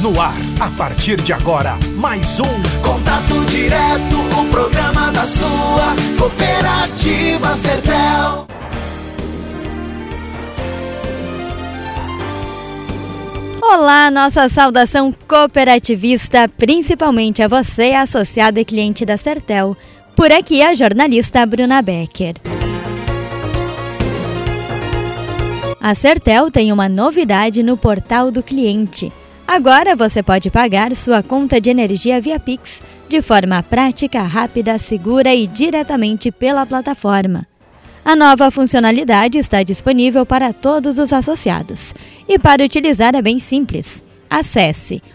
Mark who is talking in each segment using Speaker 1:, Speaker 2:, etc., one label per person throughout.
Speaker 1: No ar, a partir de agora, mais um
Speaker 2: Contato Direto, o programa da sua Cooperativa Sertel.
Speaker 3: Olá, nossa saudação cooperativista, principalmente a você, associado e cliente da Sertel. Por aqui a jornalista Bruna Becker. A Sertel tem uma novidade no portal do cliente. Agora você pode pagar sua conta de energia via Pix de forma prática, rápida, segura e diretamente pela plataforma. A nova funcionalidade está disponível para todos os associados. E para utilizar é bem simples. Acesse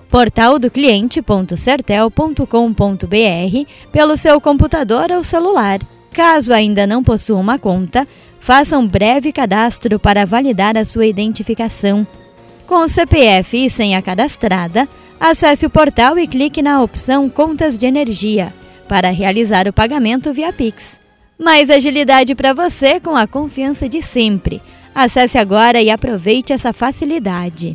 Speaker 3: portaldocliente.sertel.com.br pelo seu computador ou celular. Caso ainda não possua uma conta, faça um breve cadastro para validar a sua identificação. Com o CPF e senha cadastrada, acesse o portal e clique na opção Contas de Energia para realizar o pagamento via Pix. Mais agilidade para você com a confiança de sempre. Acesse agora e aproveite essa facilidade.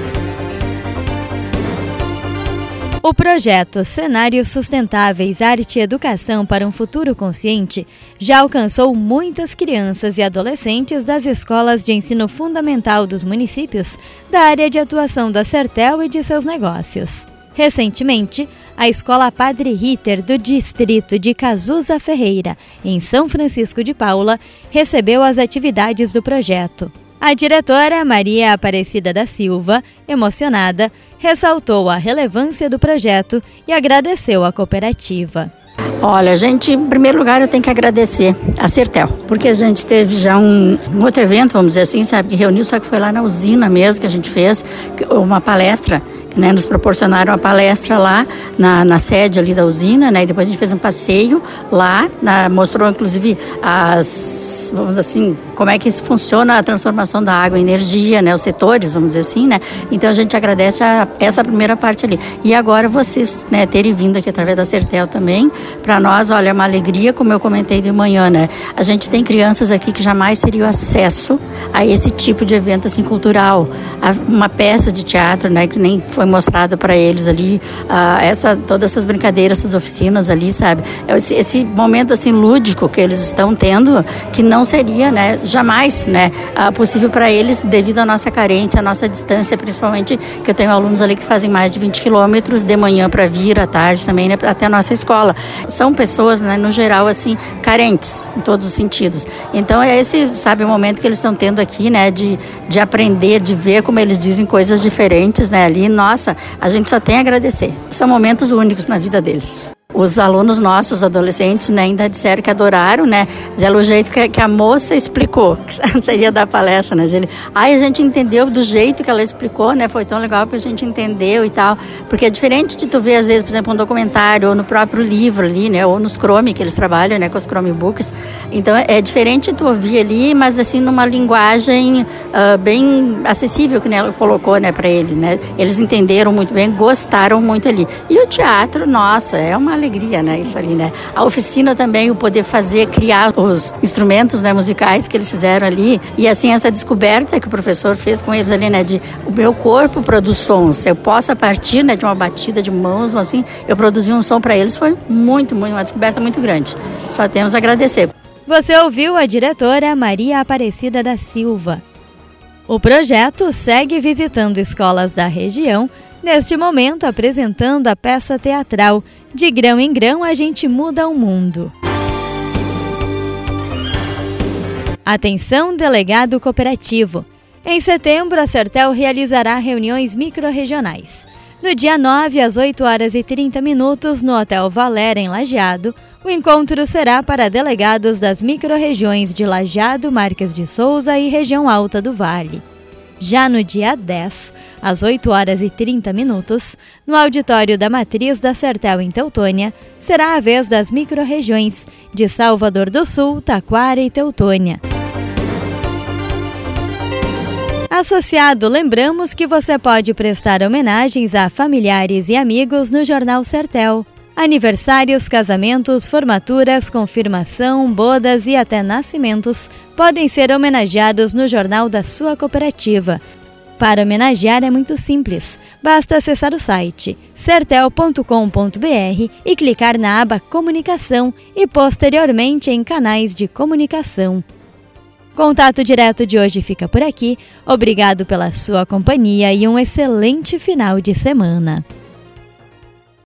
Speaker 3: O projeto Cenários Sustentáveis Arte e Educação para um Futuro Consciente já alcançou muitas crianças e adolescentes das escolas de ensino fundamental dos municípios da área de atuação da Sertel e de seus negócios. Recentemente, a Escola Padre Ritter do distrito de Cazuza Ferreira, em São Francisco de Paula, recebeu as atividades do projeto. A diretora Maria Aparecida da Silva, emocionada, ressaltou a relevância do projeto e agradeceu à cooperativa.
Speaker 4: Olha, gente, em primeiro lugar eu tenho que agradecer a Sertel, porque a gente teve já um outro evento, vamos dizer assim, sabe, que reuniu, só que foi lá na usina mesmo que a gente fez uma palestra, né, nos proporcionaram uma palestra lá na sede ali da usina, né, e depois a gente fez um passeio lá, mostrou inclusive vamos assim, como é que funciona a transformação da água em energia, né, os setores, vamos dizer assim, né, então a gente agradece essa primeira parte ali. E agora vocês, né, terem vindo aqui através da Sertel também, para nós, olha, é uma alegria, como eu comentei de manhã, né, a gente tem crianças aqui que jamais teriam acesso a esse tipo de evento, assim, cultural, uma peça de teatro, né, que nem foi mostrado para eles ali, todas essas brincadeiras, essas oficinas ali, sabe, esse momento, assim, lúdico que eles estão tendo, que não seria, né, jamais, né, possível para eles devido à nossa carência, à nossa distância, principalmente que eu tenho alunos ali que fazem mais de 20 quilômetros de manhã para vir, à tarde também, né, até a nossa escola. São pessoas, né, no geral, assim, carentes em todos os sentidos. Então é esse, sabe, o momento que eles estão tendo aqui, né, de aprender, de ver como eles dizem coisas diferentes, né, ali, nossa, a gente só tem a agradecer. São momentos únicos na vida deles. Os alunos nossos, os adolescentes, né, ainda disseram que adoraram, né, dizer o jeito que a moça explicou, que seria da palestra, né, a gente entendeu do jeito que ela explicou, né, foi tão legal que a gente entendeu e tal, porque é diferente de tu ver, às vezes, por exemplo, um documentário ou no próprio livro ali, né, ou nos Chrome, que eles trabalham, né, com os Chromebooks, então é diferente de tu ouvir ali, mas assim, numa linguagem bem acessível, que ela colocou, né, para ele, né, eles entenderam muito bem, gostaram muito ali. E o teatro, nossa, é uma alegria, né, isso ali, né. A oficina também, o poder criar os instrumentos, né, musicais que eles fizeram ali, e assim, essa descoberta que o professor fez com eles ali, né, de o meu corpo produz sons, eu posso a partir, né, de uma batida de mãos, assim, eu produzi um som para eles, foi muito, uma descoberta muito grande. Só temos a agradecer.
Speaker 3: Você ouviu a diretora Maria Aparecida da Silva. O projeto segue visitando escolas da região, neste momento apresentando a peça teatral De Grão em Grão a gente muda o mundo. Atenção, delegado cooperativo. Em setembro, a Sertel realizará reuniões microrregionais. No dia 9, às 8h30, no Hotel Valera, em Lajeado, o encontro será para delegados das microrregiões de Lajeado, Marques de Souza e Região Alta do Vale. Já no dia 10, às 8h30, no auditório da Matriz da Sertel em Teutônia, será a vez das microrregiões de Salvador do Sul, Taquara e Teutônia. Associado, lembramos que você pode prestar homenagens a familiares e amigos no Jornal Sertel. Aniversários, casamentos, formaturas, confirmação, bodas e até nascimentos podem ser homenageados no jornal da sua cooperativa. para homenagear é muito simples. Basta acessar o site sertel.com.br e clicar na aba Comunicação e posteriormente em canais de comunicação. Contato Direto de hoje fica por aqui. Obrigado pela sua companhia e um excelente final de semana.